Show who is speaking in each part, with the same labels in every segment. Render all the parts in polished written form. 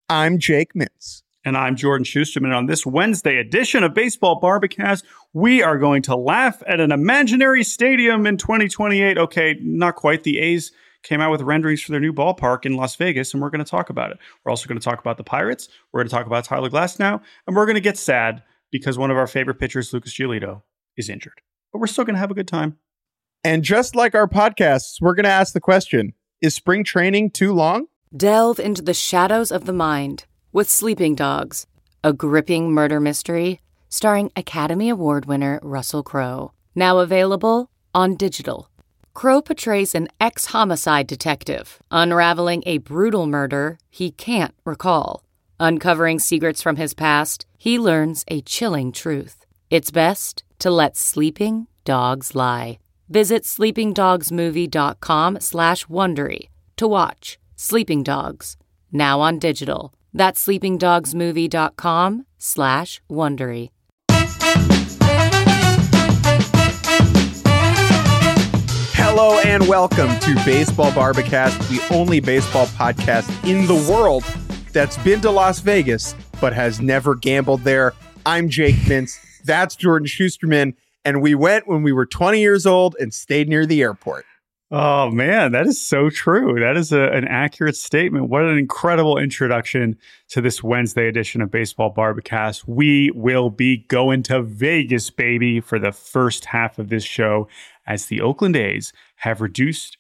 Speaker 1: I'm Jake Mintz.
Speaker 2: And I'm Jordan Schusterman. And on this Wednesday edition of Baseball Barbacast, we are going to laugh at an imaginary stadium in 2028. Okay, not quite. The A's came out with renderings for their new ballpark in Las Vegas, and we're going to talk about it. We're also going to talk about the Pirates. We're going to talk about Tyler Glasnow, and we're going to get sad because one of our favorite pitchers, Lucas Giolito, is injured. But we're still going to have a good time.
Speaker 1: And just like our podcasts, we're going to ask the question, is spring training too long?
Speaker 3: Delve into the shadows of the mind with Sleeping Dogs, a gripping murder mystery starring Academy Award winner Russell Crowe. Now available on digital. Crowe portrays an ex-homicide detective unraveling a brutal murder he can't recall. Uncovering secrets from his past, he learns a chilling truth. It's best to let sleeping dogs lie. Visit sleepingdogsmovie.com/Wondery to watch Sleeping Dogs, now on digital. That's sleepingdogsmovie.com/Wondery.
Speaker 1: Hello and welcome to Baseball Barbacast, the only baseball podcast in the world that's been to Las Vegas but has never gambled there. I'm Jake Mintz. That's Jordan Schusterman. And we went when we were 20 years old and stayed near the airport.
Speaker 2: Oh, man, that is so true. That is an accurate statement. What an incredible introduction to this Wednesday edition of Baseball Barbacast. We will be going to Vegas, baby, for the first half of this show as the Oakland A's have released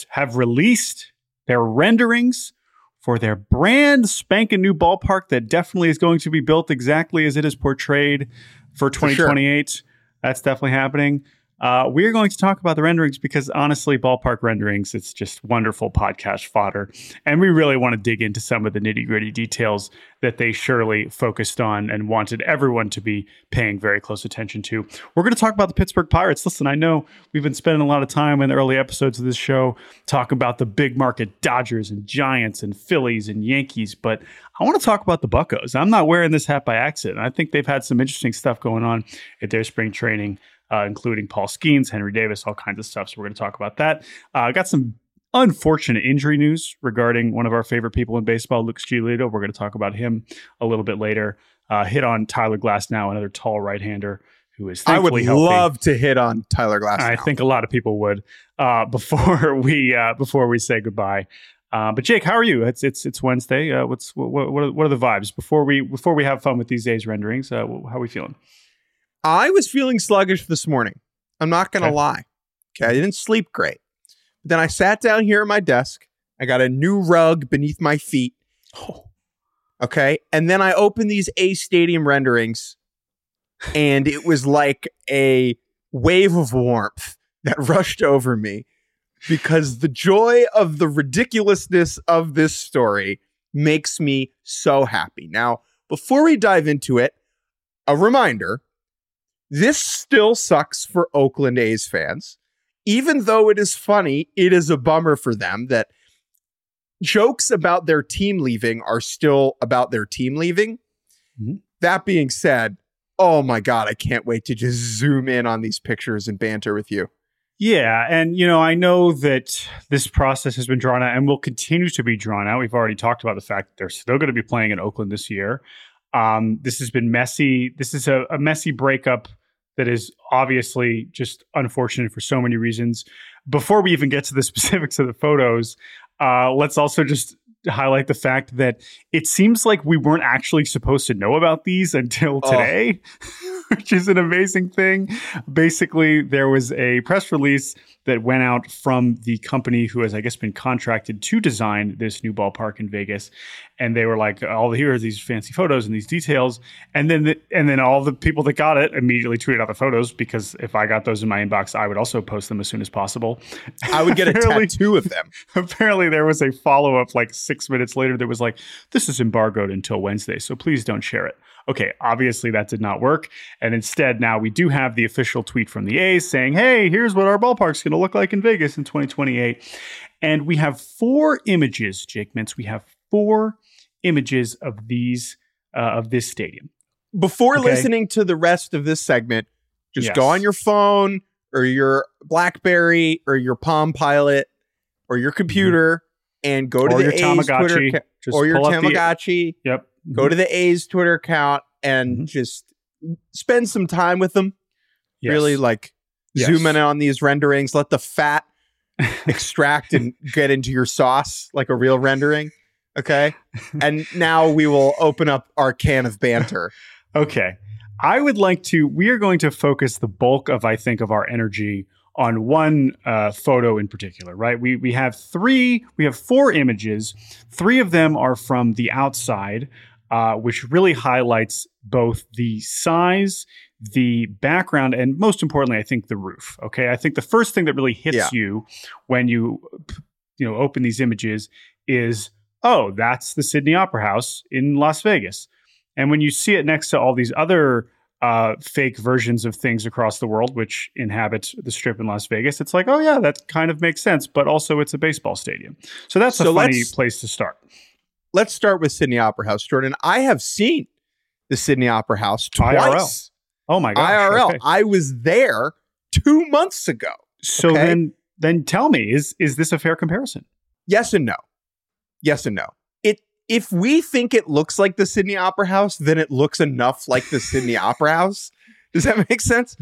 Speaker 2: their renderings for their brand spanking new ballpark that definitely is going to be built exactly as it is portrayed for 2028. Sure. That's definitely happening. We are going to talk about the renderings because honestly, ballpark renderings, it's just wonderful podcast fodder. And we really want to dig into some of the nitty gritty details that they surely focused on and wanted everyone to be paying very close attention to. We're going to talk about the Pittsburgh Pirates. Listen, I know we've been spending a lot of time in the early episodes of this show talking about the big market Dodgers and Giants and Phillies and Yankees, but I want to talk about the Buccos. I'm not wearing this hat by accident. I think they've had some interesting stuff going on at their spring training. Including Paul Skeens, Henry Davis, all kinds of stuff. So we're going to talk about that. Got some unfortunate injury news regarding one of our favorite people in baseball, Lucas Giolito. We're going to talk about him a little bit later. Hit on Tyler Glasnow, another tall right-hander who is thankfully healthy.
Speaker 1: I would love to hit on Tyler Glasnow.
Speaker 2: I think a lot of people would before we say goodbye. But Jake, how are you? It's Wednesday. What are the vibes before we have fun with these days renderings? How are we feeling?
Speaker 1: I was feeling sluggish this morning. I'm not going to lie. Okay, I didn't sleep great. But then I sat down here at my desk. I got a new rug beneath my feet. Okay, and then I opened these A's Stadium renderings, and it was like a wave of warmth that rushed over me because the joy of the ridiculousness of this story makes me so happy. Now, before we dive into it, a reminder. This still sucks for Oakland A's fans. Even though it is funny, it is a bummer for them that jokes about their team leaving are still about their team leaving. Mm-hmm. That being said, oh my God, I can't wait to just zoom in on these pictures and banter with you.
Speaker 2: Yeah, and I know that this process has been drawn out and will continue to be drawn out. We've already talked about the fact that they're still going to be playing in Oakland this year. This has been messy. This is a messy breakup that is obviously just unfortunate for so many reasons. Before we even get to the specifics of the photos, let's also just highlight the fact that it seems like we weren't actually supposed to know about these until today, which is an amazing thing. Basically, there was a press release that went out from the company who has, I guess, been contracted to design this new ballpark in Vegas. And they were like, here are these fancy photos and these details. And then all the people that got it immediately tweeted out the photos, because if I got those in my inbox, I would also post them as soon as possible.
Speaker 1: I would get a tattoo of them.
Speaker 2: Apparently there was a follow-up like 6 minutes later that was like, this is embargoed until Wednesday, so please don't share it. Okay, obviously that did not work. And instead, now we do have the official tweet from the A's saying, hey, here's what our ballpark's going to look like in Vegas in 2028. And we have 4 images, Jake Mintz. We have 4 images of these of this stadium.
Speaker 1: Before listening to the rest of this segment, just go on your phone or your BlackBerry or your Palm Pilot or your computer and go to the A's
Speaker 2: Tamagotchi.
Speaker 1: Twitter
Speaker 2: Just
Speaker 1: or your
Speaker 2: pull up
Speaker 1: Tamagotchi.
Speaker 2: Yep.
Speaker 1: Go to the A's Twitter account and just spend some time with them.
Speaker 2: Yes.
Speaker 1: Really zoom in on these renderings. Let the fat extract and get into your sauce like a real rendering. Okay. And now we will open up our can of banter.
Speaker 2: Okay. We are going to focus the bulk of, I think, of our energy on one photo in particular, right? We have 4 images. 3 of them are from the outside, which really highlights both the size, the background, and most importantly, I think the roof. Okay. I think the first thing that really hits you when you open these images is, oh, that's the Sydney Opera House in Las Vegas. And when you see it next to all these other fake versions of things across the world, which inhabit the Strip in Las Vegas, it's like, oh yeah, that kind of makes sense. But also it's a baseball stadium. So that's a funny place to start.
Speaker 1: Let's start with Sydney Opera House, Jordan. I have seen the Sydney Opera House twice.
Speaker 2: IRL. Oh my gosh.
Speaker 1: IRL.
Speaker 2: Okay.
Speaker 1: I was there 2 months ago.
Speaker 2: So then tell me, is this a fair comparison?
Speaker 1: Yes and no. Yes and no. If we think it looks like the Sydney Opera House, then it looks enough like the Sydney Opera House. Does that make sense?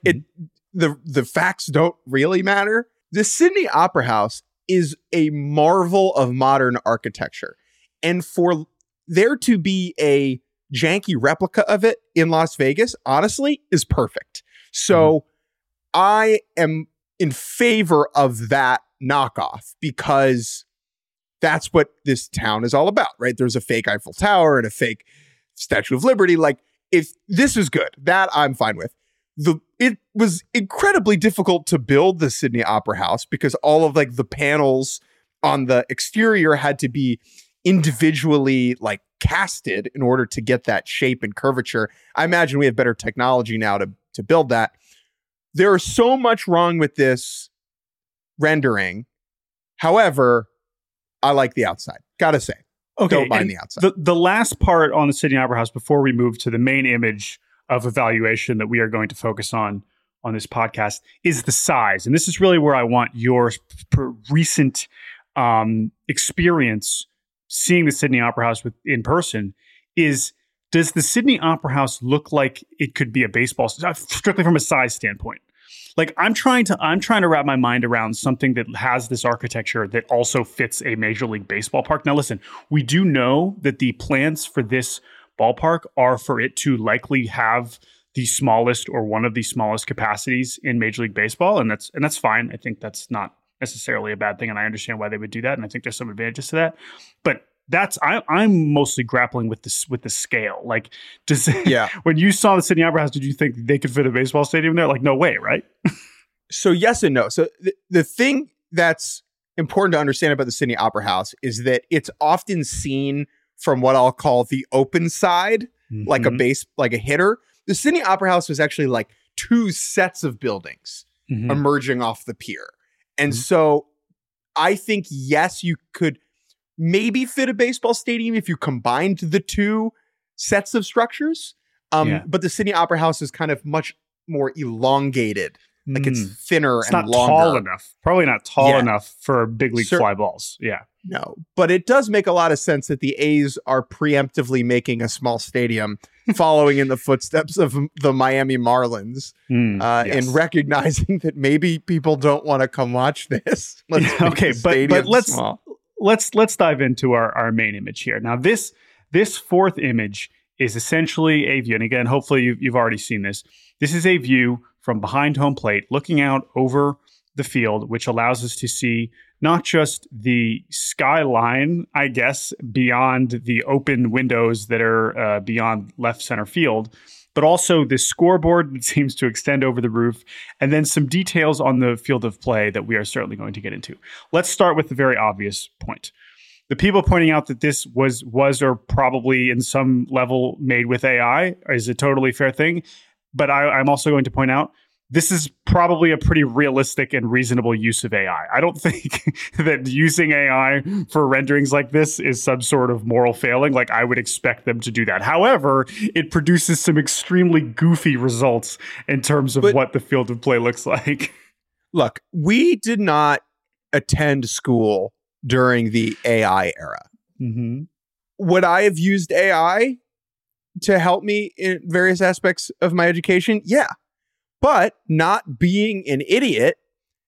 Speaker 1: The facts don't really matter. The Sydney Opera House is a marvel of modern architecture. And for there to be a janky replica of it in Las Vegas, honestly, is perfect. So I am in favor of that knockoff because that's what this town is all about, right? There's a fake Eiffel Tower and a fake Statue of Liberty. Like, if this is good, that I'm fine with. It was incredibly difficult to build the Sydney Opera House because all of the panels on the exterior had to be individually casted in order to get that shape and curvature. I imagine we have better technology now to build that. There is so much wrong with this rendering. However, I like the outside. Gotta say.
Speaker 2: Okay.
Speaker 1: Don't mind the outside.
Speaker 2: The last part on the Sydney Opera House before we move to the main image of evaluation that we are going to focus on this podcast is the size. And this is really where I want your recent experience seeing the Sydney Opera House in person is, does the Sydney Opera House look like it could be a baseball, strictly from a size standpoint? I'm trying to wrap my mind around something that has this architecture that also fits a Major League Baseball park. Now, listen, we do know that the plans for this ballpark are for it to likely have the smallest or one of the smallest capacities in Major League Baseball, and that's fine. I think that's not necessarily a bad thing, and I understand why they would do that, and I think there's some advantages to that. But I'm mostly grappling with the scale. When you saw the Sydney Opera House, did you think they could fit a baseball stadium there? No way, right?
Speaker 1: So yes and no. So the thing that's important to understand about the Sydney Opera House is that it's often seen from what I'll call the open side, like a hitter. The Sydney Opera House was actually 2 sets of buildings emerging off the pier. And so I think, yes, you could maybe fit a baseball stadium if you combined the 2 sets of structures. But the Sydney Opera House is kind of much more elongated. It's thinner and longer. It's not
Speaker 2: tall enough. Probably not tall enough for big league fly balls. Yeah.
Speaker 1: No, but it does make a lot of sense that the A's are preemptively making a small stadium following in the footsteps of the Miami Marlins and recognizing that maybe people don't want to come watch this.
Speaker 2: Okay, but let's dive into our main image here. Now, this 4th image is essentially a view, and again, hopefully you've already seen this. This is a view from behind home plate, looking out over the field, which allows us to see not just the skyline, I guess, beyond the open windows that are beyond left center field, but also this scoreboard that seems to extend over the roof, and then some details on the field of play that we are certainly going to get into. Let's start with the very obvious point. The people pointing out that this was or probably in some level made with AI is a totally fair thing. But I'm also going to point out this is probably a pretty realistic and reasonable use of AI. I don't think that using AI for renderings like this is some sort of moral failing. I would expect them to do that. However, it produces some extremely goofy results in terms of what the field of play looks like.
Speaker 1: Look, we did not attend school during the AI era.
Speaker 2: Mm-hmm.
Speaker 1: Would I have used AI to help me in various aspects of my education? Yeah. But not being an idiot,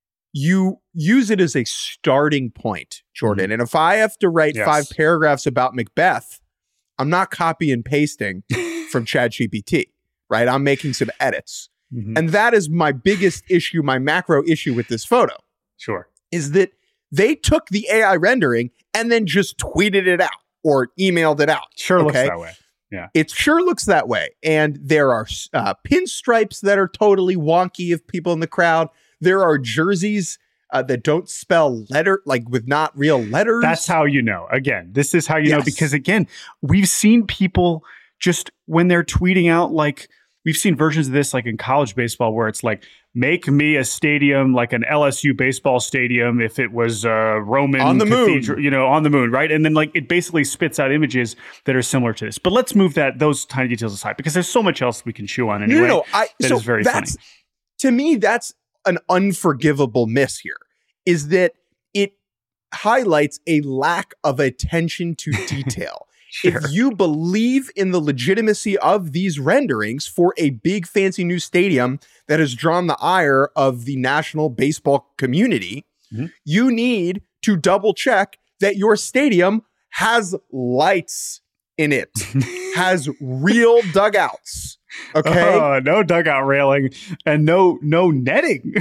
Speaker 1: you use it as a starting point, Jordan.
Speaker 2: Mm-hmm.
Speaker 1: And if I have to write
Speaker 2: Yes.
Speaker 1: 5 paragraphs about Macbeth, I'm not copy and pasting from ChatGPT, right? I'm making some edits.
Speaker 2: Mm-hmm.
Speaker 1: And that is my biggest issue, my macro issue with this photo,
Speaker 2: Sure.
Speaker 1: is that they took the AI rendering and then just tweeted it out or emailed it out.
Speaker 2: Sure looks
Speaker 1: okay?
Speaker 2: that way. Yeah.
Speaker 1: It sure looks that way. And there are pinstripes that are totally wonky of people in the crowd. There are jerseys that don't spell letter, like with not real letters.
Speaker 2: That's how you know. Again, this is how you know,
Speaker 1: Yes.
Speaker 2: because again, we've seen people just when they're tweeting out, like we've seen versions of this like in college baseball where it's like, make me a stadium like an LSU baseball stadium if it was Roman
Speaker 1: On the
Speaker 2: cathedral,
Speaker 1: moon.
Speaker 2: you know, on the moon, right? And then like it basically spits out images that are similar to this. But let's move those tiny details aside because there's so much else we can chew on anyway.
Speaker 1: No.
Speaker 2: That is very funny.
Speaker 1: To me, that's an unforgivable miss here, is that it highlights a lack of attention to detail.
Speaker 2: Sure.
Speaker 1: If you believe in the legitimacy of these renderings for a big fancy new stadium that has drawn the ire of the national baseball community,
Speaker 2: Mm-hmm.
Speaker 1: you need to double check that your stadium has lights in it, has real dugouts. Okay.
Speaker 2: No dugout railing and no netting.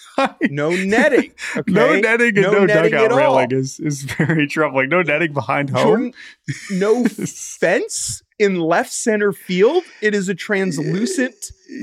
Speaker 1: No netting. Okay?
Speaker 2: No netting and no
Speaker 1: netting
Speaker 2: dugout
Speaker 1: at all.
Speaker 2: railing is very troubling. No netting behind home.
Speaker 1: Jordan, no fence in left center field. It is a translucent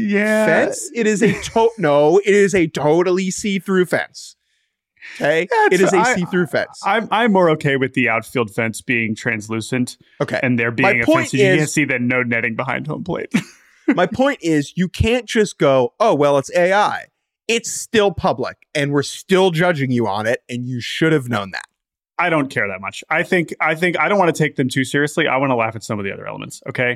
Speaker 1: fence. It is a it is a totally see-through fence. Okay, it is a see-through fence.
Speaker 2: I'm more okay with the outfield fence being translucent.
Speaker 1: Okay,
Speaker 2: and there being a fence. You can't see that no netting behind home plate.
Speaker 1: My point is, you can't just go, oh well, it's AI. It's still public, and we're still judging you on it, and you should have known that.
Speaker 2: I don't care that much. I think I don't want to take them too seriously. I want to laugh at some of the other elements. Okay,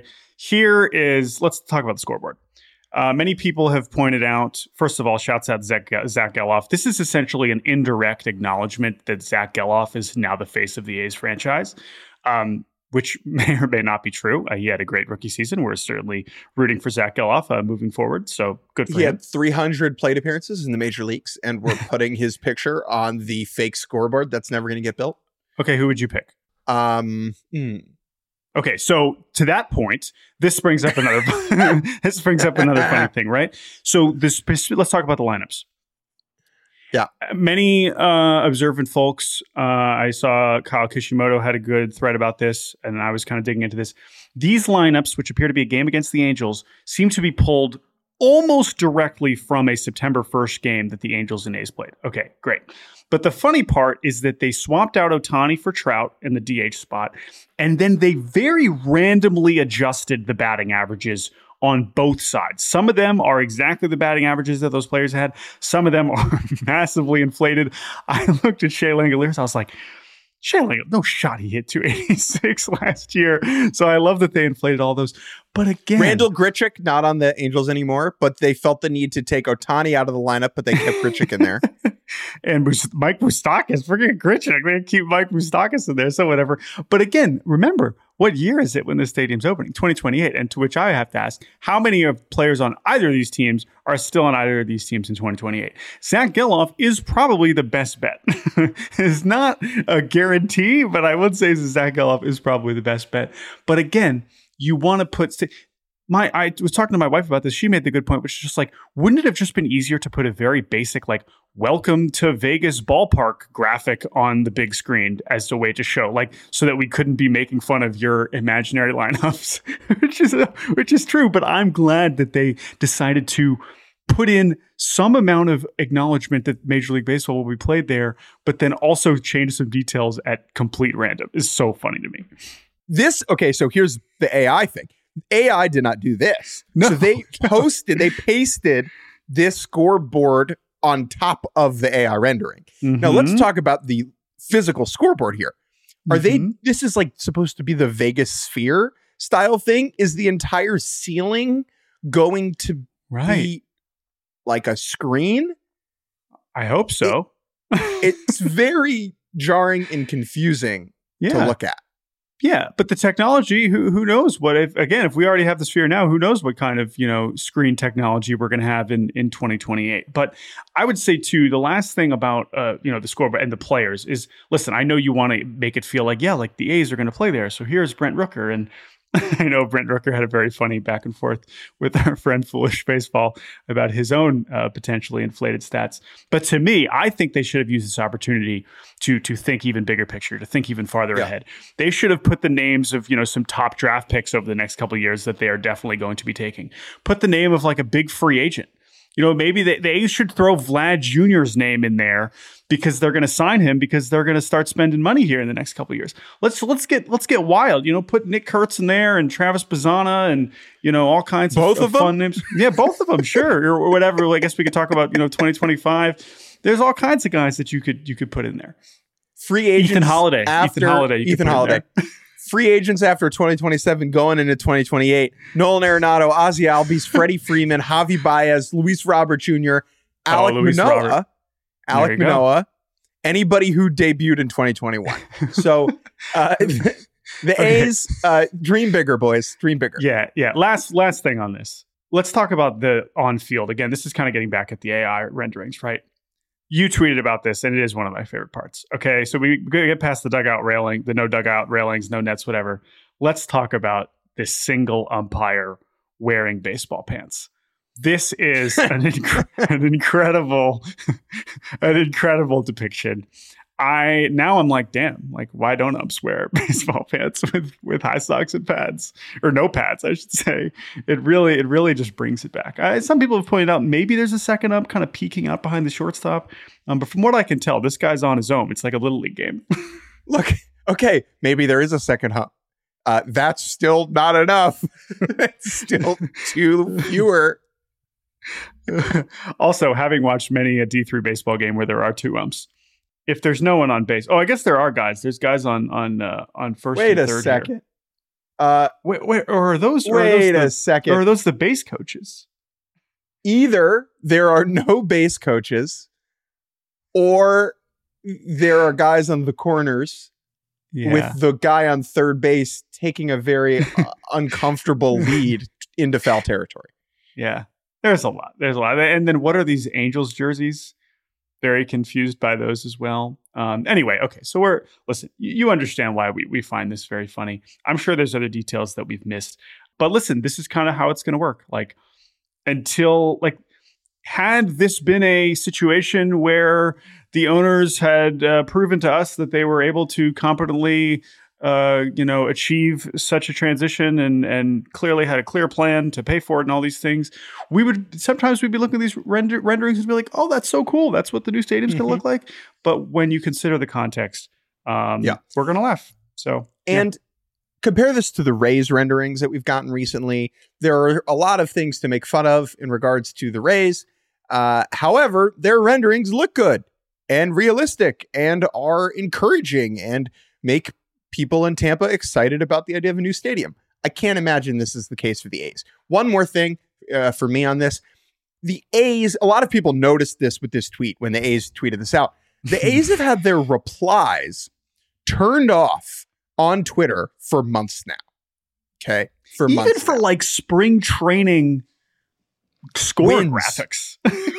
Speaker 2: let's talk about the scoreboard. Many people have pointed out, first of all, shouts out Zach Geloff. This is essentially an indirect acknowledgement that Zach Geloff is now the face of the A's franchise, which may or may not be true. He had a great rookie season. We're certainly rooting for Zach Geloff moving forward. So good for him.
Speaker 1: He had 300 plate appearances in the major leagues, and we're putting his picture on the fake scoreboard that's never going to get built.
Speaker 2: Okay, who would you pick? Okay, so to that point, this brings up another funny thing, right? So let's talk about the lineups.
Speaker 1: Yeah.
Speaker 2: Many observant folks, I saw Kyle Kishimoto had a good thread about this, and I was kind of digging into this. These lineups, which appear to be a game against the Angels, seem to be pulled almost directly from a September 1st game that the Angels and A's played. Okay, great. But the funny part is that they swapped out Ohtani for Trout in the DH spot, and then they very randomly adjusted the batting averages on both sides. Some of them are exactly the batting averages that those players had. Some of them are massively inflated. I looked at Shea Langoliers. I was like, Shea Langoliers, no shot he hit 286 last year. So I love that they inflated all those. But again,
Speaker 1: Randall Grichuk, not on the Angels anymore, but they felt the need to take Ohtani out of the lineup, but they kept Grichuk in there.
Speaker 2: And Mike Moustakas, forget Grichuk. They keep Mike Moustakas in there, so whatever. But again, remember, what year is it when the stadium's opening? 2028. And to which I have to ask, how many of players on either of these teams are still on either of these teams in 2028? Zach Geloff is probably the best bet. It's not a guarantee, but I would say Zach Geloff is probably the best bet. But again, you want to put... I was talking to my wife about this. She made the good point, which is just like, wouldn't it have just been easier to put a very basic, like, welcome to Vegas ballpark graphic on the big screen as a way to show, like, so that we couldn't be making fun of your imaginary lineups, which is true. But I'm glad that they decided to put in some amount of acknowledgement that Major League Baseball will be played there, but then also change some details at complete random. Is so funny to me.
Speaker 1: So here's the AI thing. AI did not do this.
Speaker 2: No.
Speaker 1: So they pasted this scoreboard on top of the AI rendering.
Speaker 2: Mm-hmm.
Speaker 1: Now let's talk about the physical scoreboard here. This is like supposed to be the Vegas Sphere style thing? Is the entire ceiling going to be like a screen?
Speaker 2: I hope so.
Speaker 1: It's very jarring and confusing to look at.
Speaker 2: Yeah, but the technology, who knows what, if we already have the Sphere now, who knows what kind of, screen technology we're going to have in 2028. But I would say too, the last thing about, the scoreboard and the players is, listen, I know you want to make it feel like the A's are going to play there. So here's Brent Rooker. And I know Brent Rooker had a very funny back and forth with our friend Foolish Baseball about his own potentially inflated stats. But to me, I think they should have used this opportunity to think even bigger picture, to think even farther ahead. They should have put the names of, some top draft picks over the next couple of years that they are definitely going to be taking. Put the name of like a big free agent. Maybe the A's should throw Vlad Jr.'s name in there because they're going to sign him because they're going to start spending money here in the next couple of years. Let's get wild. Put Nick Kurtz in there and Travis Bazzana and all kinds of fun names. Yeah, both of them, sure, or whatever. I guess we could talk about 2025. There's all kinds of guys that you could put in there.
Speaker 1: Free agents.
Speaker 2: Ethan Holiday.
Speaker 1: Ethan Holiday. Free agents after 2027 going into 2028. Nolan Arenado, Ozzie Albies, Freddie Freeman, Javi Baez, Luis Robert Jr., Alek Manoah, anybody who debuted in 2021. So the A's, dream bigger, boys. Dream bigger.
Speaker 2: Yeah. Last thing on this. Let's talk about the on-field. Again, this is kind of getting back at the AI renderings, right? You tweeted about this, and it is one of my favorite parts. Okay, so we get past the dugout railing, the no dugout railings, no nets, whatever. Let's talk about this single umpire wearing baseball pants. This is an incredible depiction. I'm like, damn, like why don't umps wear baseball pants with high socks and pads, or no pads, I should say. It really just brings it back. Some people have pointed out maybe there's a second ump kind of peeking out behind the shortstop, but from what I can tell, this guy's on his own. It's like a little league game.
Speaker 1: Look, okay, maybe there is a second ump. That's still not enough. It's still too fewer.
Speaker 2: Also, having watched many a D3 baseball game where there are two umps. If there's no one on base, I guess there are guys. There's guys on first and third.
Speaker 1: Wait a second.
Speaker 2: Wait, or are those?
Speaker 1: Wait a second.
Speaker 2: Or are those the base coaches?
Speaker 1: Either there are no base coaches, or there are guys on the corners with the guy on third base taking a very uncomfortable lead into foul territory.
Speaker 2: Yeah, there's a lot. And then what are these Angels jerseys? Very confused by those as well. Anyway, okay, so listen, you understand why we find this very funny. I'm sure there's other details that we've missed, but listen, this is kind of how it's going to work. Had this been a situation where the owners had proven to us that they were able to competently achieve such a transition and clearly had a clear plan to pay for it and all these things, we'd be looking at these renderings and be like, oh, that's so cool. That's what the new stadium's going to look like. But when you consider the context, we're going to laugh. So,
Speaker 1: and compare this to the Rays renderings that we've gotten recently. There are a lot of things to make fun of in regards to the Rays. However, their renderings look good and realistic and are encouraging and make people in Tampa excited about the idea of a new stadium. I can't imagine this is the case for the A's. One more thing for me on this. The A's, a lot of people noticed this with this tweet when the A's tweeted this out. The A's have had their replies turned off on Twitter for months now. Okay?
Speaker 2: Even for like spring training score graphics.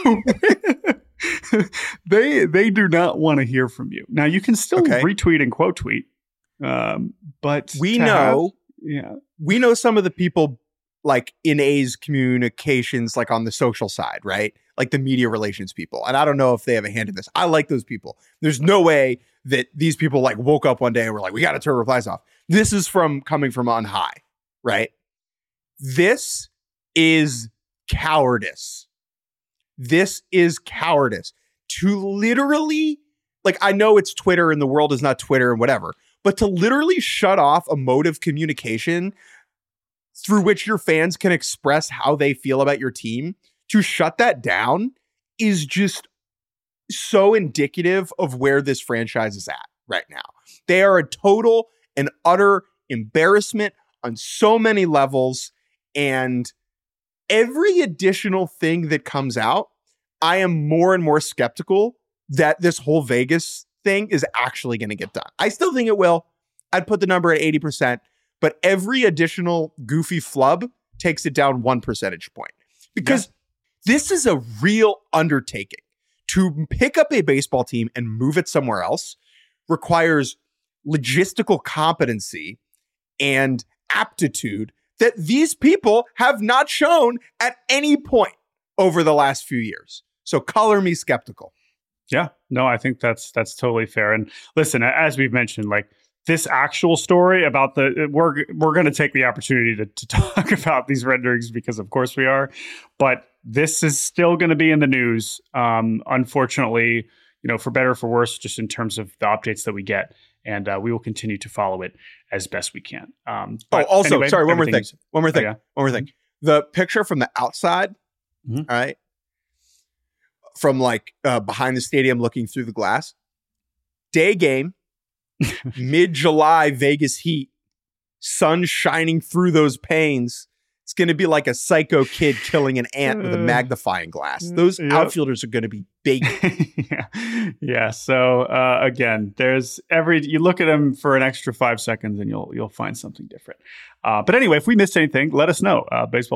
Speaker 2: They do not want to hear from you. Now you can still retweet and quote tweet. But we know
Speaker 1: some of the people like in A's communications, like on the social side, right? Like the media relations people. And I don't know if they have a hand in this. I like those people. There's no way that these people like woke up one day and were like, we got to turn replies off. This is coming from on high, right? This is cowardice. This is cowardice to literally, like, I know it's Twitter and the world is not Twitter and whatever, but to literally shut off a mode of communication through which your fans can express how they feel about your team, to shut that down is just so indicative of where this franchise is at right now. They are a total and utter embarrassment on so many levels. And every additional thing that comes out, I am more and more skeptical that this whole Vegas thing is actually going to get done. I still think it will. I'd put the number at 80%, but every additional goofy flub takes it down 1 percentage point. Because this is a real undertaking. To pick up a baseball team and move it somewhere else requires logistical competency and aptitude that these people have not shown at any point over the last few years. So color me skeptical.
Speaker 2: Yeah, no, I think that's totally fair. And listen, as we've mentioned, like this actual story about we're going to take the opportunity to talk about these renderings because of course we are, but this is still going to be in the news. Unfortunately, for better or for worse, just in terms of the updates that we get. And we will continue to follow it as best we can.
Speaker 1: Also,
Speaker 2: anyway,
Speaker 1: sorry, one more thing. One more thing.
Speaker 2: Oh, yeah.
Speaker 1: One more thing. The picture from the outside, all right, from like behind the stadium looking through the glass, day game, mid-July Vegas heat, sun shining through those panes. It's going to be like a psycho kid killing an ant with a magnifying glass. Those outfielders are going to be big.
Speaker 2: Yeah. So again, there's you look at them for an extra 5 seconds and you'll find something different. But anyway, if we missed anything, let us know.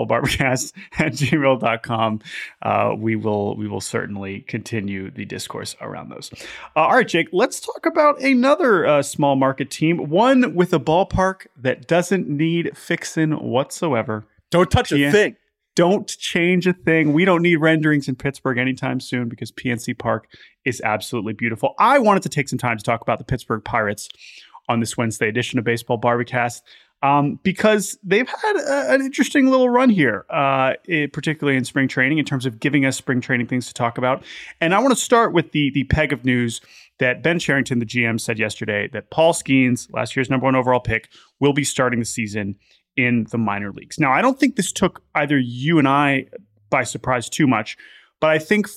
Speaker 2: baseballbarbacast@gmail.com. We will certainly continue the discourse around those. All right, Jake, let's talk about another small market team, one with a ballpark that doesn't need fixing whatsoever.
Speaker 1: Don't touch a thing.
Speaker 2: Don't change a thing. We don't need renderings in Pittsburgh anytime soon because PNC Park is absolutely beautiful. I wanted to take some time to talk about the Pittsburgh Pirates on this Wednesday edition of Baseball Barbacast because they've had an interesting little run here, particularly in spring training in terms of giving us spring training things to talk about. And I want to start with the peg of news that Ben Cherington, the GM, said yesterday that Paul Skeens, last year's number 1 overall pick, will be starting the season in the minor leagues. Now, I don't think this took either you and I by surprise too much, but I think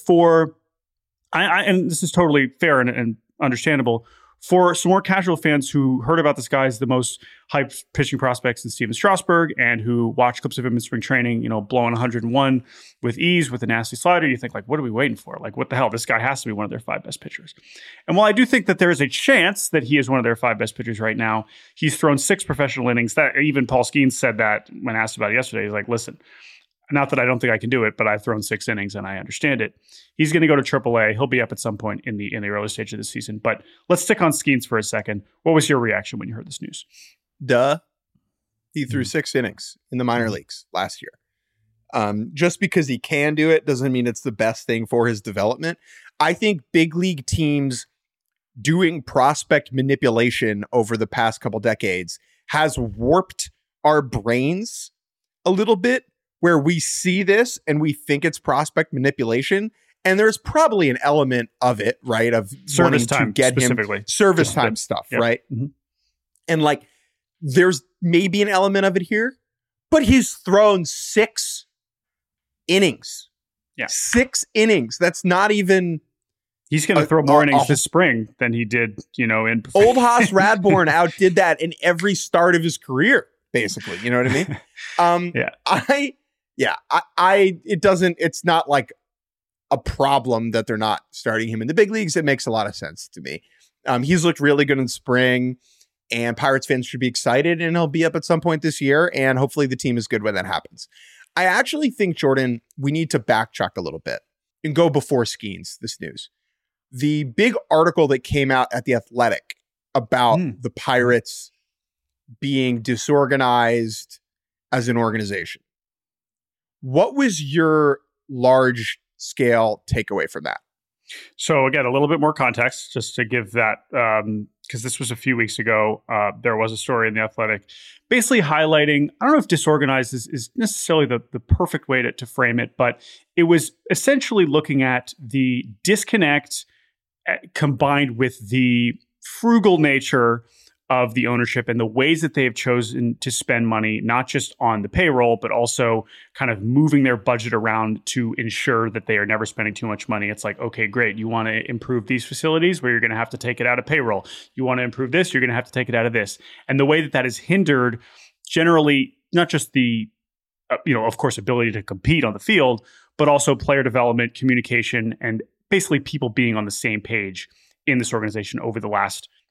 Speaker 2: and this is totally fair and understandable, for some more casual fans who heard about this guy as the most hyped pitching prospects in Steven Strasburg and who watched clips of him in spring training, blowing 101 with ease with a nasty slider, you think like, what are we waiting for? Like, what the hell? This guy has to be one of their 5 best pitchers. And while I do think that there is a chance that he is one of their 5 best pitchers right now, he's thrown 6 professional innings. That even Paul Skeens said that when asked about it yesterday. He's like, listen, not that I don't think I can do it, but I've thrown 6 innings and I understand it. He's going to go to AAA. He'll be up at some point in the early stage of the season. But let's stick on Skeens for a second. What was your reaction when you heard this news?
Speaker 1: He threw 6 innings in the minor leagues last year. Just because he can do it doesn't mean it's the best thing for his development. I think big league teams doing prospect manipulation over the past couple decades has warped our brains a little bit, where we see this and we think it's prospect manipulation. And there's probably an element of it, right? Of
Speaker 2: service time
Speaker 1: to get
Speaker 2: specifically.
Speaker 1: Him service time stuff,
Speaker 2: yep.
Speaker 1: Right?
Speaker 2: Mm-hmm.
Speaker 1: And like, there's maybe an element of it here, but he's thrown 6 innings.
Speaker 2: Yeah.
Speaker 1: 6 innings. That's not even...
Speaker 2: He's going to throw more innings this spring than he did, in...
Speaker 1: Old Haas Radbourn outdid that in every start of his career, basically. You know what I mean? It's not like a problem that they're not starting him in the big leagues. It makes a lot of sense to me. He's looked really good in spring, and Pirates fans should be excited, and he'll be up at some point this year, and hopefully the team is good when that happens. I actually think, Jordan, we need to backtrack a little bit and go before Skeens, this news. The big article that came out at The Athletic about the Pirates being disorganized as an organization. What was your large scale takeaway from that?
Speaker 2: So again, a little bit more context just to give that, because this was a few weeks ago. There was a story in The Athletic basically highlighting, I don't know if disorganized is necessarily the perfect way to frame it, but it was essentially looking at the disconnect combined with the frugal nature of the ownership and the ways that they have chosen to spend money, not just on the payroll, but also kind of moving their budget around to ensure that they are never spending too much money. It's like, okay, great. You want to improve these facilities where you're going to have to take it out of payroll. You want to improve this, you're going to have to take it out of this. And the way that is hindered generally, not just the, of course, ability to compete on the field, but also player development, communication, and basically people being on the same page in this organization over the last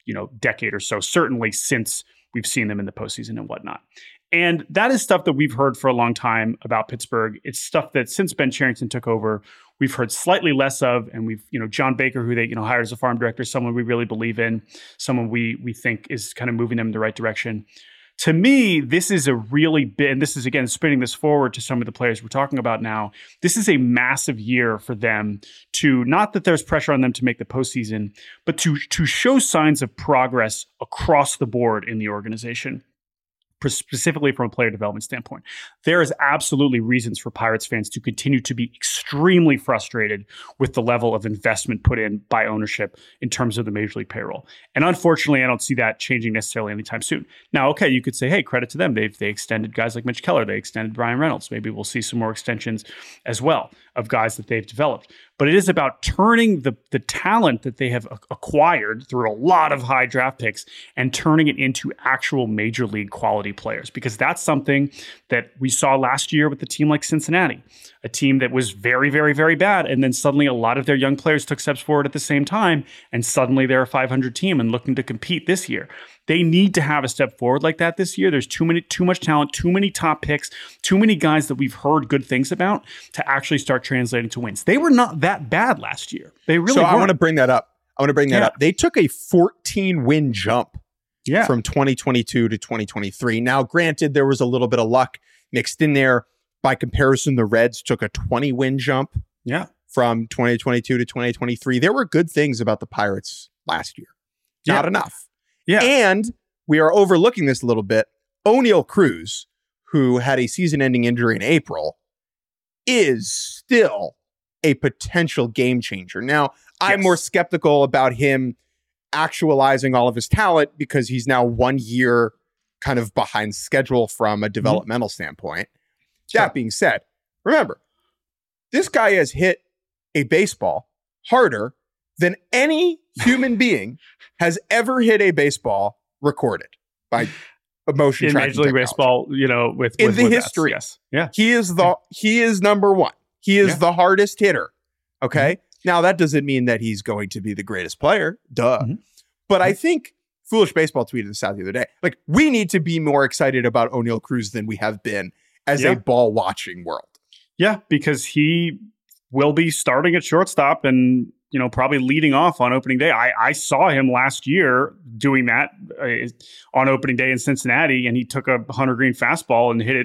Speaker 2: decade or so, certainly since we've seen them in the postseason and whatnot. And that is stuff that we've heard for a long time about Pittsburgh. It's stuff that since Ben Cherington took over, we've heard slightly less of. And we've, John Baker, who they, hired as a farm director, someone we really believe in, someone we think is kind of moving them in the right direction. To me, this is a really big, and this is, again, spinning this forward to some of the players we're talking about now. This is a massive year for them to, not that there's pressure on them to make the postseason, but to show signs of progress across the board in the organization, specifically from a player development standpoint. There is absolutely reasons for Pirates fans to continue to be extremely frustrated with the level of investment put in by ownership in terms of the Major League payroll. And unfortunately, I don't see that changing necessarily anytime soon. Now, okay, you could say, hey, credit to them. They extended guys like Mitch Keller. They extended Brian Reynolds. Maybe we'll see some more extensions as well of guys that they've developed. But it is about turning the talent that they have acquired through a lot of high draft picks and turning it into actual Major League quality players, because that's something that we saw last year with a team like Cincinnati, a team that was very, very, very bad. And then suddenly a lot of their young players took steps forward at the same time. And suddenly they're a 500 team and looking to compete this year. They need to have a step forward like that this year. There's too much talent, too many top picks, too many guys that we've heard good things about to actually start translating to wins. They were not that bad last year. They really weren't.
Speaker 1: I want to bring that up. They took a 14-win jump from 2022 to 2023. Now, granted, there was a little bit of luck mixed in there. By comparison, the Reds took a 20-win jump from 2022 to 2023. There were good things about the Pirates last year. Not enough. Yeah. And we are overlooking this a little bit. O'Neal Cruz, who had a season-ending injury in April, is still a potential game changer. Now, I'm more skeptical about him actualizing all of his talent because he's now 1 year kind of behind schedule from a developmental standpoint. That being said, remember, this guy has hit a baseball harder than any human being has ever hit a baseball recorded by motion
Speaker 2: in
Speaker 1: tracking
Speaker 2: Major League
Speaker 1: technology.
Speaker 2: Baseball, with
Speaker 1: the history.
Speaker 2: Yes. Yeah.
Speaker 1: He is number one. He is the hardest hitter. Okay. Now that doesn't mean that he's going to be the greatest player. Duh. But I think Foolish Baseball tweeted this out the other day. Like, we need to be more excited about O'Neal Cruz than we have been as a ball watching world. Yeah.
Speaker 2: Because he will be starting at shortstop and, probably leading off on opening day. I saw him last year doing that on opening day in Cincinnati, and he took a Hunter Green fastball and hit it,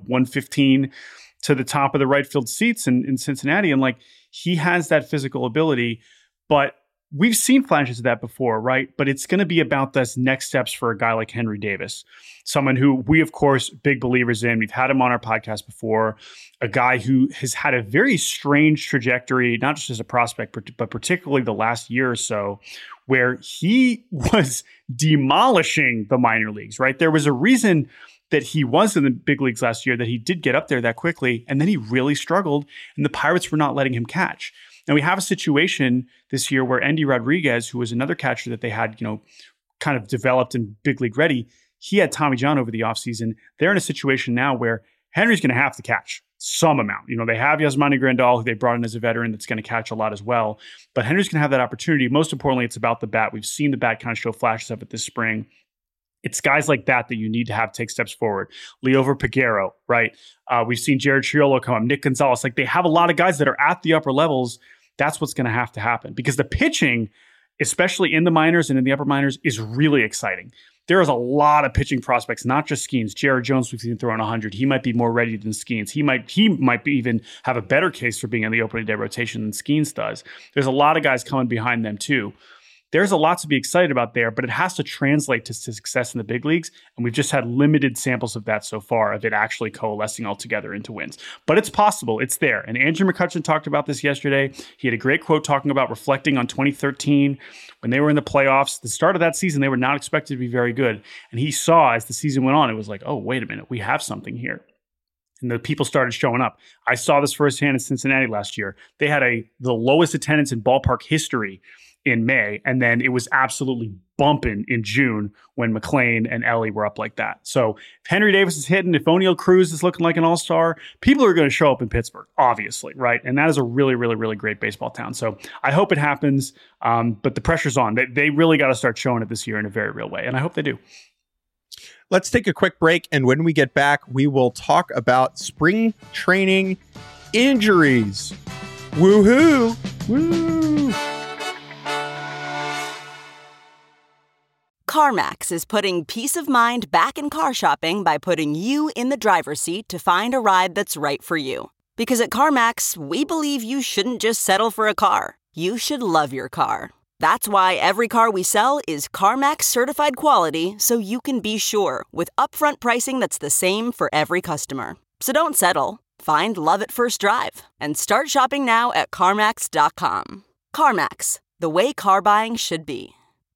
Speaker 2: 115 to the top of the right field seats in Cincinnati. And he has that physical ability, but we've seen flashes of that before, right? But it's going to be about those next steps for a guy like Henry Davis, someone who we, of course, big believers in. We've had him on our podcast before, a guy who has had a very strange trajectory, not just as a prospect, but particularly the last year or so, where he was demolishing the minor leagues, right? There was a reason that he was in the big leagues last year, that he did get up there that quickly, and then he really struggled, and the Pirates were not letting him catch. Now, we have a situation this year where Endy Rodriguez, who was another catcher that they had, kind of developed and big league ready, he had Tommy John over the offseason. They're in a situation now where Henry's going to have to catch some amount. They have Yasmani Grandal, who they brought in as a veteran that's going to catch a lot as well. But Henry's going to have that opportunity. Most importantly, it's about the bat. We've seen the bat kind of show flashes of it this spring. It's guys like that you need to have take steps forward. Liover Peguero, right? We've seen Jared Chiolo come up, Nick Gonzalez. They have a lot of guys that are at the upper levels. That's what's going to have to happen, because the pitching, especially in the minors and in the upper minors, is really exciting. There is a lot of pitching prospects, not just Skeens. Jared Jones, we've seen throwing 100. He might be more ready than Skeens. He might even have a better case for being in the opening day rotation than Skeens does. There's a lot of guys coming behind them too. There's a lot to be excited about there, but it has to translate to success in the big leagues. And we've just had limited samples of that so far, of it actually coalescing all together into wins. But it's possible. It's there. And Andrew McCutchen talked about this yesterday. He had a great quote talking about reflecting on 2013 when they were in the playoffs. The start of that season, they were not expected to be very good. And he saw as the season went on, it was like, oh, wait a minute, we have something here. And the people started showing up. I saw this firsthand in Cincinnati last year. They had the lowest attendance in ballpark history in May. And then it was absolutely bumping in June when McLean and Ellie were up like that. So if Henry Davis is hitting, if O'Neal Cruz is looking like an all-star, people are going to show up in Pittsburgh, obviously, right? And that is a really, really, really great baseball town. So I hope it happens, but the pressure's on. They really got to start showing it this year in a very real way, and I hope they do.
Speaker 1: Let's take a quick break, and when we get back, we will talk about spring training injuries. Woohoo! Woo!
Speaker 4: CarMax is putting peace of mind back in car shopping by putting you in the driver's seat to find a ride that's right for you. Because at CarMax, we believe you shouldn't just settle for a car. You should love your car. That's why every car we sell is CarMax certified quality, so you can be sure with upfront pricing that's the same for every customer. So don't settle. Find love at first drive and start shopping now at CarMax.com. CarMax, the way car buying should be.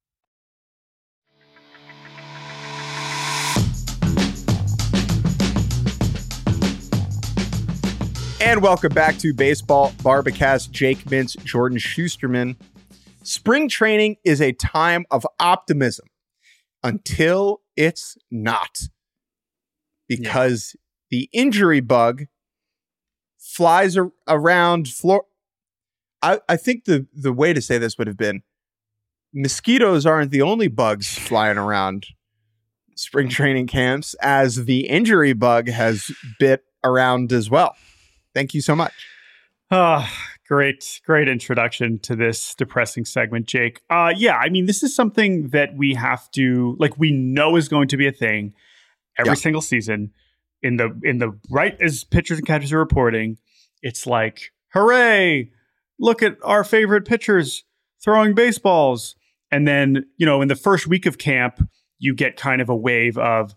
Speaker 1: And welcome back to Baseball Barbacast. Jake Mintz, Jordan Schusterman. Spring training is a time of optimism until it's not. Because the injury bug flies around floor. I think the way to say this would have been, mosquitoes aren't the only bugs flying around spring training camps, as the injury bug has bit around as well. Thank you so much.
Speaker 2: Great introduction to this depressing segment, Jake. Yeah, I mean, this is something that we have to, like, we know is going to be a thing every single season. In the right as pitchers and catchers are reporting, it's like, hooray, look at our favorite pitchers throwing baseballs. And then, in the first week of camp, you get kind of a wave of,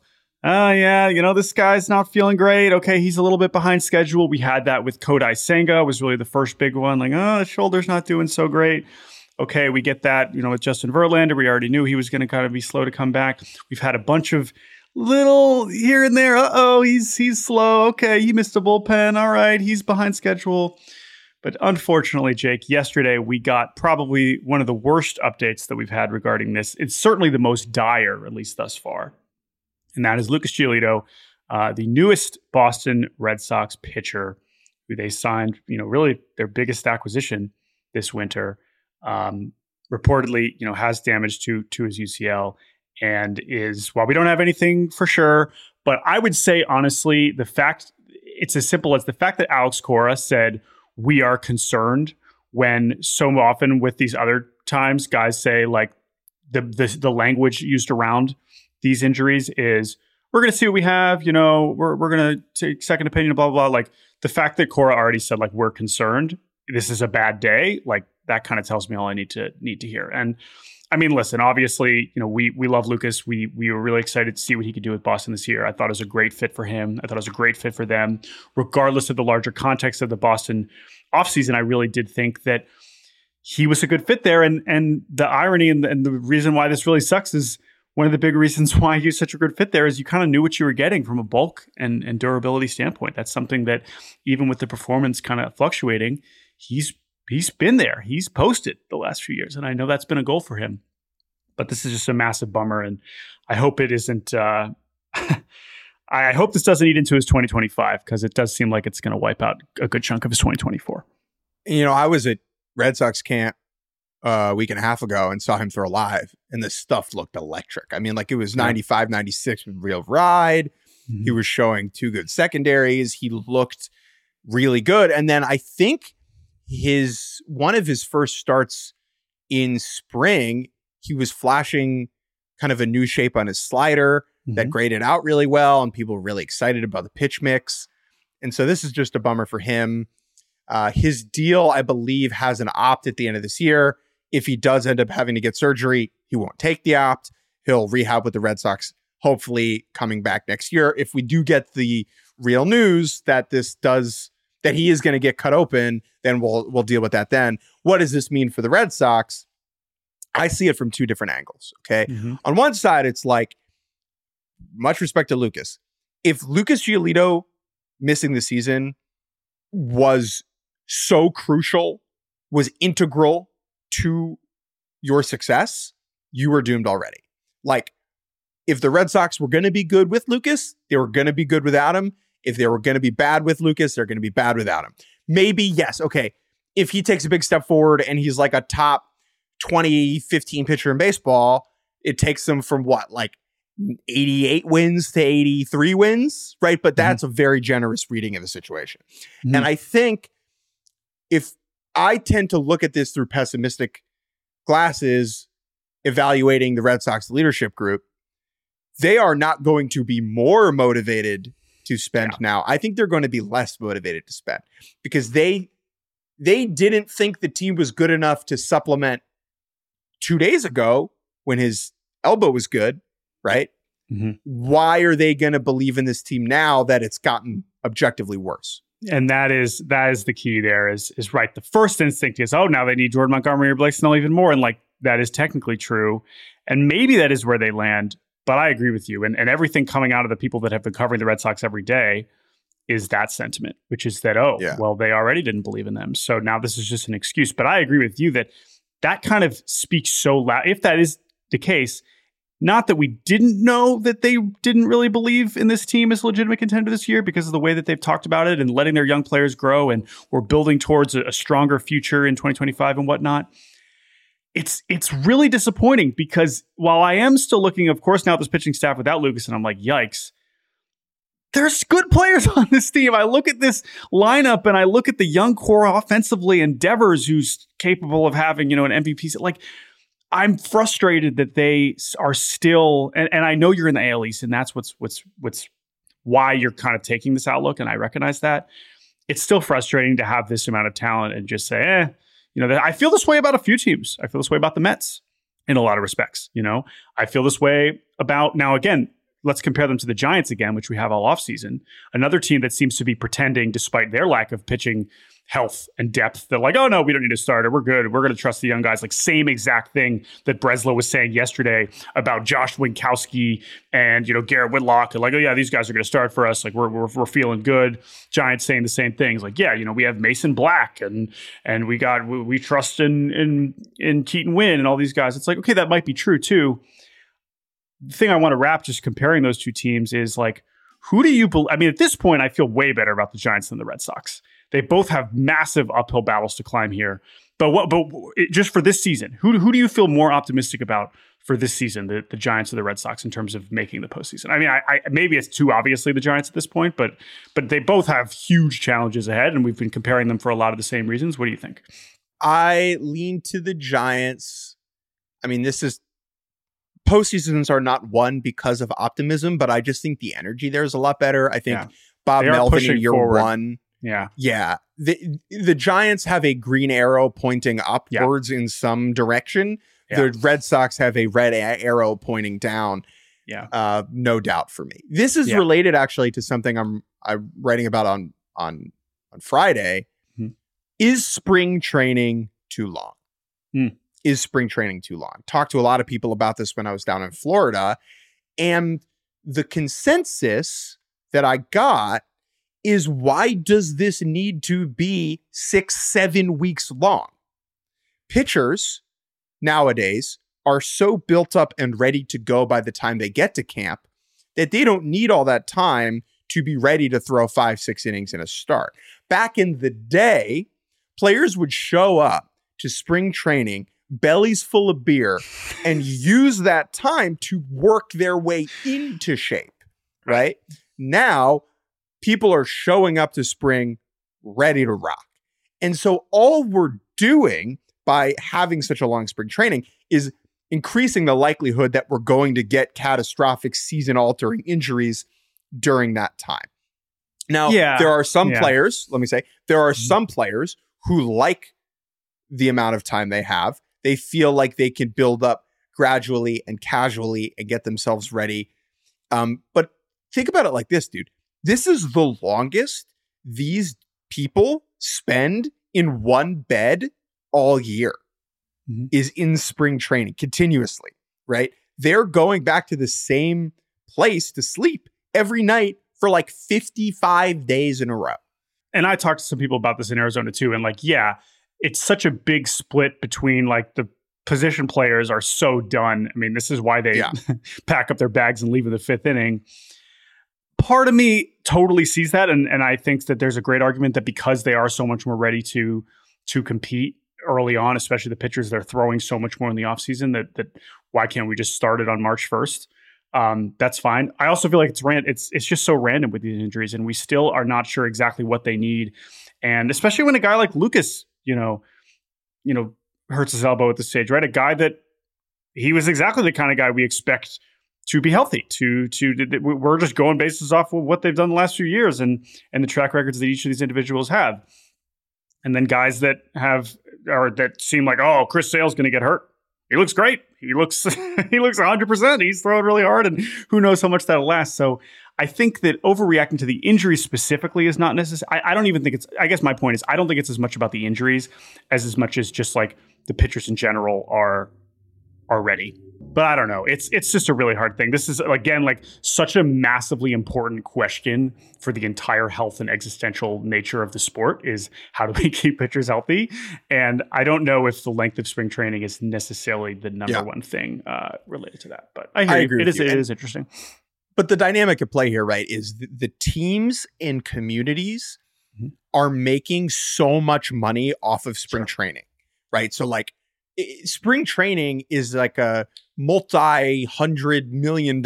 Speaker 2: this guy's not feeling great. Okay, he's a little bit behind schedule. We had that with Kodai Senga, was really the first big one. Like, his shoulder's not doing so great. Okay, we get that, with Justin Verlander. We already knew he was going to kind of be slow to come back. We've had a bunch of little here and there. He's slow. Okay, he missed a bullpen. All right, he's behind schedule. But unfortunately, Jake, yesterday we got probably one of the worst updates that we've had regarding this. It's certainly the most dire, at least thus far. And that is Lucas Giolito, the newest Boston Red Sox pitcher, who they signed, really their biggest acquisition this winter. Reportedly, has damage to his UCL and is, while we don't have anything for sure, but I would say, honestly, it's as simple as the fact that Alex Cora said, we are concerned, when so often with these other times, guys say, like, the language used around these injuries is, we're going to see what we have, we're going to take second opinion, blah, blah, blah. Like, the fact that Cora already said, like, we're concerned, this is a bad day, like, that kind of tells me all I need to hear. And I mean, listen, obviously, we love Lucas. We were really excited to see what he could do with Boston this year. I thought it was a great fit for him. I thought it was a great fit for them. Regardless of the larger context of the Boston offseason, I really did think that he was a good fit there. And the irony and the reason why this really sucks is, one of the big reasons why he was such a good fit there is you kind of knew what you were getting from a bulk and durability standpoint. That's something that, even with the performance kind of fluctuating, he's been there. He's posted the last few years. And I know that's been a goal for him. But this is just a massive bummer. And I hope it isn't. I hope this doesn't eat into his 2025, because it does seem like it's going to wipe out a good chunk of his 2024.
Speaker 1: I was at Red Sox camp a week and a half ago and saw him throw live, and the stuff looked electric. I mean, like, it was 95, 96 with real ride. Mm-hmm. He was showing 2 good secondaries. He looked really good. And then I think one of his first starts in spring, he was flashing kind of a new shape on his slider that graded out really well, and people were really excited about the pitch mix. And so this is just a bummer for him. His deal, I believe, has an opt at the end of this year. If he does end up having to get surgery, he won't take the opt. He'll rehab with the Red Sox, hopefully coming back next year. If we do get the real news that that he is going to get cut open, then we'll deal with that then. What does this mean for the Red Sox? I see it from 2 different angles. Okay. Mm-hmm. On one side, it's like, much respect to Lucas. If Lucas Giolito missing the season was so crucial, was integral to your success, you were doomed already. Like, if the Red Sox were going to be good with Lucas, they were going to be good without him. If they were going to be bad with Lucas, they're going to be bad without him. Maybe, yes, okay, if he takes a big step forward and he's like a top 2015 pitcher in baseball, it takes them from what, like 88 wins to 83 wins, right? But that's a very generous reading of the situation. And I think if I tend to look at this through pessimistic glasses, evaluating the Red Sox leadership group, they are not going to be more motivated to spend now. I think they're going to be less motivated to spend because they didn't think the team was good enough to supplement 2 days ago when his elbow was good, right? Why are they going to believe in this team now that it's gotten objectively worse?
Speaker 2: And that is the key there is right. The first instinct is, oh, now they need Jordan Montgomery or Blake Snell even more. And like, that is technically true. And maybe that is where they land. But I agree with you. And everything coming out of the people that have been covering the Red Sox every day is that sentiment, which is that, well, they already didn't believe in them. So now this is just an excuse. But I agree with you that kind of speaks so loud. If that is the case, not that we didn't know that they didn't really believe in this team as a legitimate contender this year because of the way that they've talked about it and letting their young players grow and we're building towards a stronger future in 2025 and whatnot. It's really disappointing because while I am still looking, of course, now at this pitching staff without Lucas, and I'm like, yikes, there's good players on this team. I look at this lineup and I look at the young core offensively and Devers, who's capable of having, an MVP. Like, I'm frustrated that they are still, and I know you're in the AL East, and that's what's why you're kind of taking this outlook, and I recognize that. It's still frustrating to have this amount of talent and just say, I feel this way about a few teams. I feel this way about the Mets in a lot of respects. I feel this way about, now again, let's compare them to the Giants again, which we have all offseason. Another team that seems to be pretending, despite their lack of pitching health and depth, they're like, oh no, we don't need a starter. We're good. We're going to trust the young guys. Like, same exact thing that Breslow was saying yesterday about Josh Winkowski and, Garrett Whitlock. And like, oh yeah, these guys are going to start for us. Like, we're feeling good. Giants saying the same things. Like, yeah, we have Mason Black and we trust in Keaton Winn and all these guys. It's like, okay, that might be true too. The thing I want to wrap just comparing those two teams is like, who do you believe? I mean, at this point, I feel way better about the Giants than the Red Sox. They both have massive uphill battles to climb here. But just for this season, who do you feel more optimistic about for this season, the Giants or the Red Sox, in terms of making the postseason? I mean, I maybe it's too obviously the Giants at this point, but they both have huge challenges ahead, and we've been comparing them for a lot of the same reasons. What do you think?
Speaker 1: I lean to the Giants. I mean, postseasons are not won because of optimism, but I just think the energy there is a lot better. I think Bob Melvin in year forward. One. Yeah. The Giants have a green arrow pointing upwards in some direction. Yeah. The Red Sox have a red arrow pointing down. Yeah. No doubt for me. This is related actually to something I'm writing about on Friday. Mm-hmm. Is spring training too long? Is spring training too long? Talked to a lot of people about this when I was down in Florida, and the consensus that I got is, why does this need to be 6-7 weeks long? Pitchers nowadays are so built up and ready to go by the time they get to camp that they don't need all that time to be ready to throw 5-6 innings in a start. Back in the day, players would show up to spring training bellies full of beer and use that time to work their way into shape, right? Now, people are showing up to spring ready to rock. And so all we're doing by having such a long spring training is increasing the likelihood that we're going to get catastrophic season-altering injuries during that time. Now, there are some players, there are some players who like the amount of time they have. They feel like they can build up gradually and casually and get themselves ready. But think about it like this, dude. This is the longest these people spend in one bed all year, is in spring training continuously, right? They're going back to the same place to sleep every night for like 55 days in a row.
Speaker 2: And I talked to some people about this in Arizona too. And like, it's such a big split between like the position players are so done. I mean, this is why they pack up their bags and leave in the fifth inning. Part of me totally sees that. And I think that there's a great argument that because they are so much more ready to compete early on, especially the pitchers, they're throwing so much more in the offseason that why can't we just start it on March 1st? That's fine. I also feel like it's just so random with these injuries, and we still are not sure exactly what they need. And especially when a guy like Lucas, hurts his elbow at this stage, right? A guy that he was exactly the kind of guy we expect to be healthy. We're just going basis off of what they've done the last few years and the track records that each of these individuals have. And then guys that seem like, oh, Chris Sale's going to get hurt. He looks great. He looks 100%. He's throwing really hard, and who knows how much that'll last. So I think that overreacting to the injuries specifically is not necessary. I don't even think it's, I guess my point is, I don't think it's as much about the injuries as much as just like the pitchers in general are ready. But I don't know. It's just a really hard thing. This is, again, like such a massively important question for the entire health and existential nature of the sport is how do we keep pitchers healthy? And I don't know if the length of spring training is necessarily the number one thing related to that. But I agree. It is interesting.
Speaker 1: But the dynamic at play here, right, is the teams and communities are making so much money off of spring training, right? So like spring training is like a multi-$100 million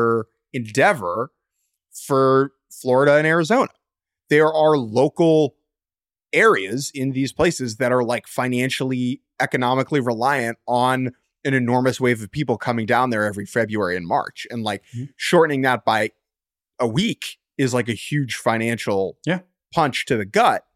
Speaker 1: endeavor for Florida and Arizona. There are local areas in these places that are like financially, economically reliant on an enormous wave of people coming down there every February and March. And like shortening that by a week is like a huge financial punch to the gut.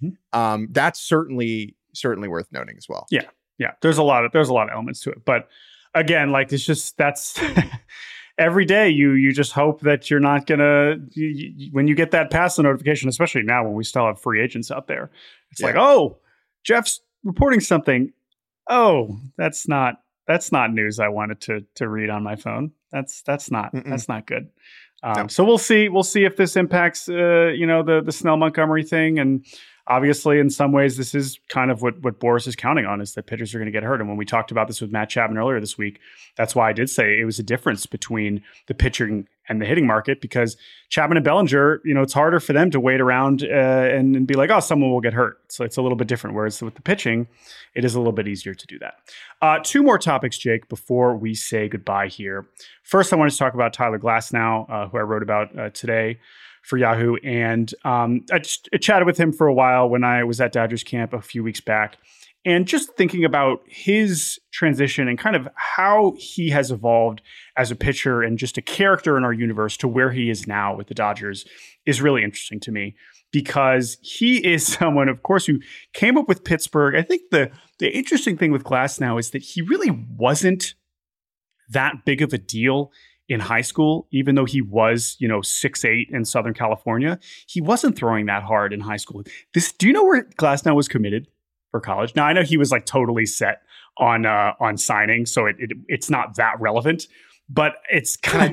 Speaker 1: That's certainly worth noting as well.
Speaker 2: Yeah. Yeah. There's a lot of elements to it. But again, like that's every day you just hope that you're not gonna when you get that pass notification, especially now when we still have free agents out there, it's like, oh, Jeff's reporting something. Oh, that's not news I wanted to read on my phone. That's not good. No. So we'll see if this impacts the Snell Montgomery thing. And obviously, in some ways, this is kind of what Boras is counting on, is that pitchers are going to get hurt. And when we talked about this with Matt Chapman earlier this week, that's why I did say it was a difference between the pitching and the hitting market, because Chapman and Bellinger, it's harder for them to wait around and be like, oh, someone will get hurt. So it's a little bit different. Whereas with the pitching, it is a little bit easier to do that. Two more topics, Jake, before we say goodbye here. First, I want to talk about Tyler Glasnow, who I wrote about today for Yahoo. And I chatted with him for a while when I was at Dodgers camp a few weeks back. And just thinking about his transition and kind of how he has evolved as a pitcher and just a character in our universe to where he is now with the Dodgers is really interesting to me, because he is someone, of course, who came up with Pittsburgh. I think the interesting thing with Glasnow is that he really wasn't that big of a deal in high school, even though he was, 6'8" in Southern California. He wasn't throwing that hard in high school. Do you know where Glasnow was committed for college? Now, I know he was like totally set on signing, so it's not that relevant, but it's kind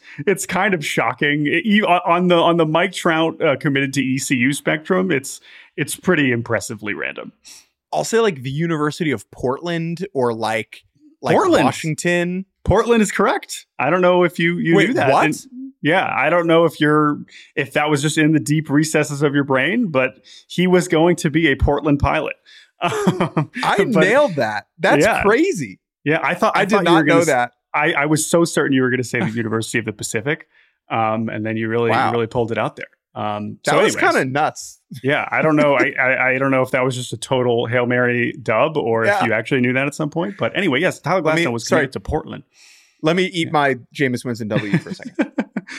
Speaker 2: of shocking. On the Mike Trout committed to ECU spectrum, it's pretty impressively random.
Speaker 1: I'll say like the University of Portland or like Portland. Washington.
Speaker 2: Portland is correct. I don't know if you
Speaker 1: Wait,
Speaker 2: knew that.
Speaker 1: What?
Speaker 2: I don't know if that was just in the deep recesses of your brain, but he was going to be a Portland pilot.
Speaker 1: Nailed that. That's crazy.
Speaker 2: Yeah, I did not know that. I was so certain you were going to say the University of the Pacific, and then you really pulled it out there.
Speaker 1: That was kind of nuts.
Speaker 2: Yeah, I don't know. I don't know if that was just a total Hail Mary dub or if you actually knew that at some point. But anyway, yes, Tyler Glasnow was committed to Portland.
Speaker 1: Let me eat my Jameis Winston W for a second.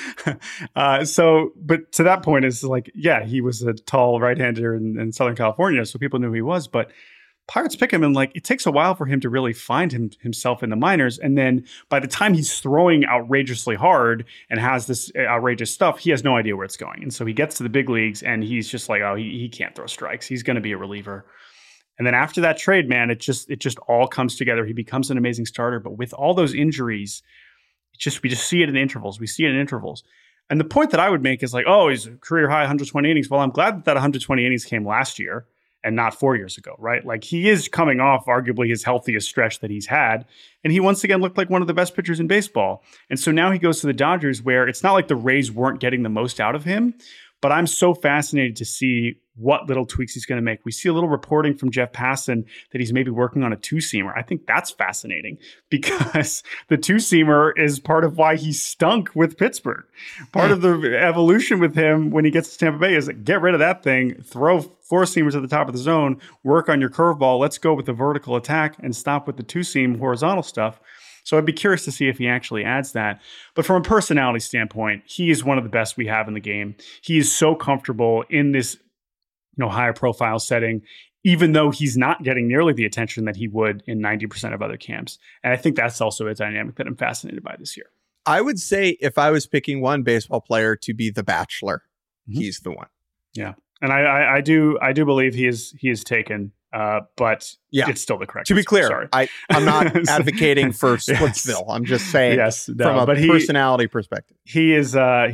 Speaker 2: But to that point, is like, he was a tall right-hander in Southern California, so people knew who he was. But Pirates pick him, and like it takes a while for him to really find himself in the minors. And then by the time he's throwing outrageously hard and has this outrageous stuff, he has no idea where it's going. And so he gets to the big leagues, and he's just like, oh, he can't throw strikes. He's going to be a reliever. And then after that trade, man, it just all comes together. He becomes an amazing starter. But with all those injuries, we just see it in intervals. We see it in intervals. And the point that I would make is like, oh, he's a career high 120 innings. Well, I'm glad that 120 innings came last year. and not 4 years ago, right? Like he is coming off arguably his healthiest stretch that he's had. And he once again looked like one of the best pitchers in baseball. And so now he goes to the Dodgers where it's not like the Rays weren't getting the most out of him, but I'm so fascinated to see what little tweaks he's going to make. We see a little reporting from Jeff Passan that he's maybe working on a two-seamer. I think that's fascinating because the two-seamer is part of why he stunk with Pittsburgh. Part of the evolution with him when he gets to Tampa Bay is get rid of that thing, throw four-seamers at the top of the zone, work on your curveball, let's go with the vertical attack and stop with the two-seam horizontal stuff. So I'd be curious to see if he actually adds that. But from a personality standpoint, he is one of the best we have in the game. He is so comfortable in this higher profile setting, even though he's not getting nearly the attention that he would in 90% of other camps. And I think that's also a dynamic that I'm fascinated by this year.
Speaker 1: I would say if I was picking one baseball player to be the Bachelor, he's the one.
Speaker 2: Yeah. And I do believe he is taken. But it's still the correct.
Speaker 1: To be clear,
Speaker 2: sorry.
Speaker 1: I'm not advocating for Splitsville. I'm just saying from a personality perspective.
Speaker 2: He's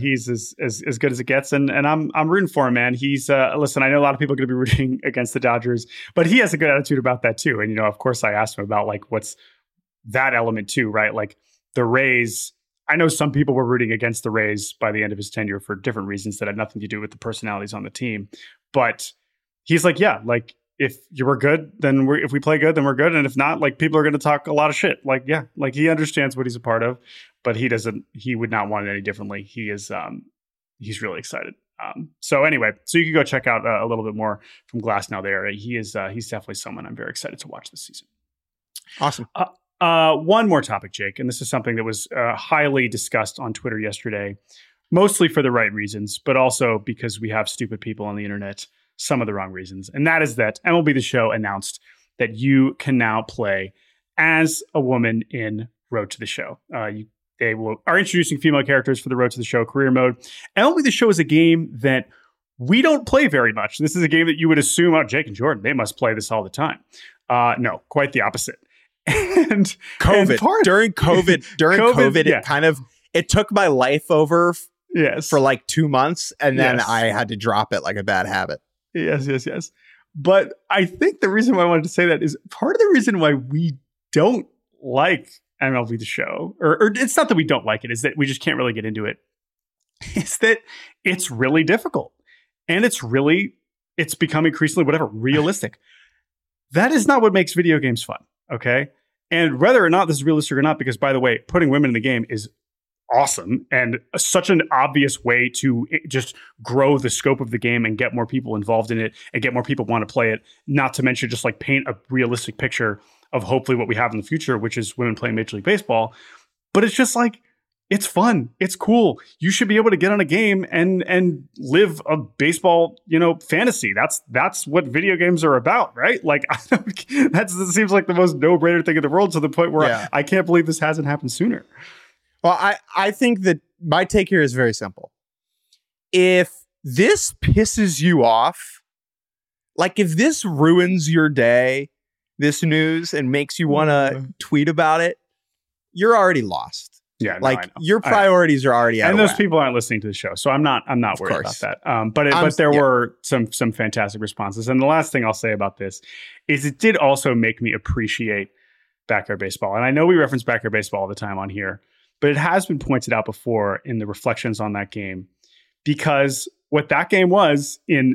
Speaker 2: as good as it gets, and I'm rooting for him, man. He's listen, I know a lot of people are going to be rooting against the Dodgers, but he has a good attitude about that too. And of course, I asked him about like what's that element too, right? Like the Rays. I know some people were rooting against the Rays by the end of his tenure for different reasons that had nothing to do with the personalities on the team, but he's like, yeah, like. If you were good, then if we play good, then we're good. And if not, like people are going to talk a lot of shit. Like, yeah, like he understands what he's a part of, but he would not want it any differently. He's really excited. So anyway, so you can go check out a little bit more from Glasnow there. He's definitely someone I'm very excited to watch this season.
Speaker 1: Awesome.
Speaker 2: One more topic, Jake, and this is something that was highly discussed on Twitter yesterday, mostly for the right reasons, but also because we have stupid people on the internet. Some of the wrong reasons. And that is that MLB The Show announced that you can now play as a woman in Road to the Show. They are introducing female characters for the Road to the Show career mode. MLB The Show is a game that we don't play very much. This is a game that you would assume, Jake and Jordan, they must play this all the time. No, quite the opposite. And
Speaker 1: during COVID, it took my life over for like 2 months. And then I had to drop it like a bad habit.
Speaker 2: Yes. But I think the reason why I wanted to say that is part of the reason why we don't like MLB The Show, or it's not that we don't like it, is that we just can't really get into it, is that it's really difficult. And it's become increasingly, realistic. That is not what makes video games fun, okay? And whether or not this is realistic or not, because by the way, putting women in the game is awesome and such an obvious way to just grow the scope of the game and get more people involved in it and get more people want to play it, not to mention just like paint a realistic picture of hopefully what we have in the future, which is women playing Major League Baseball. But it's just like, it's fun. It's cool. You should be able to get on a game and live a baseball, fantasy. That's what video games are about, right? Like, that seems like the most no-brainer thing in the world, to the point where I can't believe this hasn't happened sooner.
Speaker 1: Well, I think that my take here is very simple. If this pisses you off, like if this ruins your day, this news, and makes you want to tweet about it, you're already lost.
Speaker 2: Yeah,
Speaker 1: like your priorities are already out.
Speaker 2: And those people aren't listening to the show, so I'm not worried about that. But there were some fantastic responses. And the last thing I'll say about this is it did also make me appreciate Backyard Baseball. And I know we reference Backyard Baseball all the time on here, but it has been pointed out before in the reflections on that game, because what that game was in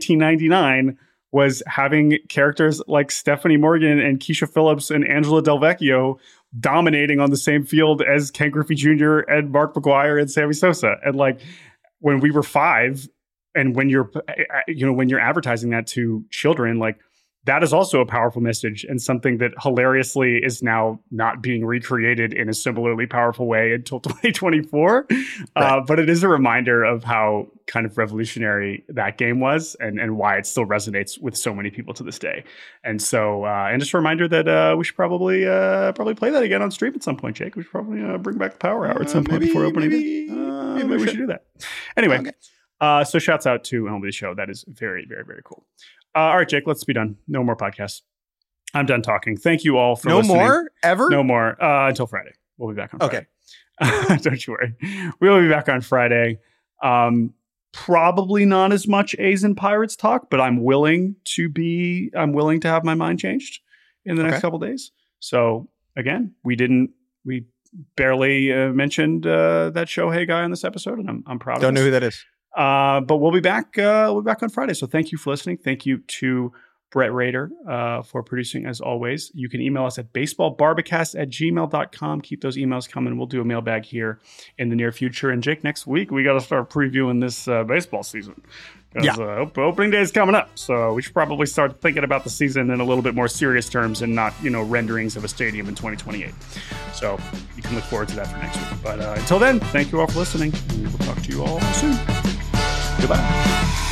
Speaker 2: 1999 was having characters like Stephanie Morgan and Keisha Phillips and Angela Del Vecchio dominating on the same field as Ken Griffey Jr. and Mark McGwire and Sammy Sosa. And like when we were 5, and when you're advertising that to children, like that is also a powerful message, and something that hilariously is now not being recreated in a similarly powerful way until 2024. Right. But it is a reminder of how kind of revolutionary that game was, and why it still resonates with so many people to this day. And so, and just a reminder that we should probably play that again on stream at some point, Jake. We should probably bring back the Power Hour at some point before opening day. Maybe we should do that. Anyway, so shouts out to MLB The Show. That is very, very, very cool. All right, Jake, let's be done. No more podcasts. I'm done talking. Thank you all for listening.
Speaker 1: No more? Ever?
Speaker 2: No more. Until Friday. We'll be back on Friday. Okay. Don't you worry. We will be back on Friday. Probably not as much A's and Pirates talk, but I'm willing to have my mind changed in the next couple days. So again, we barely mentioned that Shohei guy on this episode, and I'm proud of it.
Speaker 1: Don't know who that is.
Speaker 2: But we'll be back on Friday. So thank you for listening. Thank you to Brett Rader for producing as always. You can email us at baseballbarbacast@gmail.com. Keep those emails coming. We'll do a mailbag here in the near future. And Jake, next week we got to start previewing this baseball season. Opening day is coming up, so we should probably start thinking about the season in a little bit more serious terms and not, renderings of a stadium in 2028. So you can look forward to that for next week. But until then, thank you all for listening. We'll talk to you all soon. Goodbye.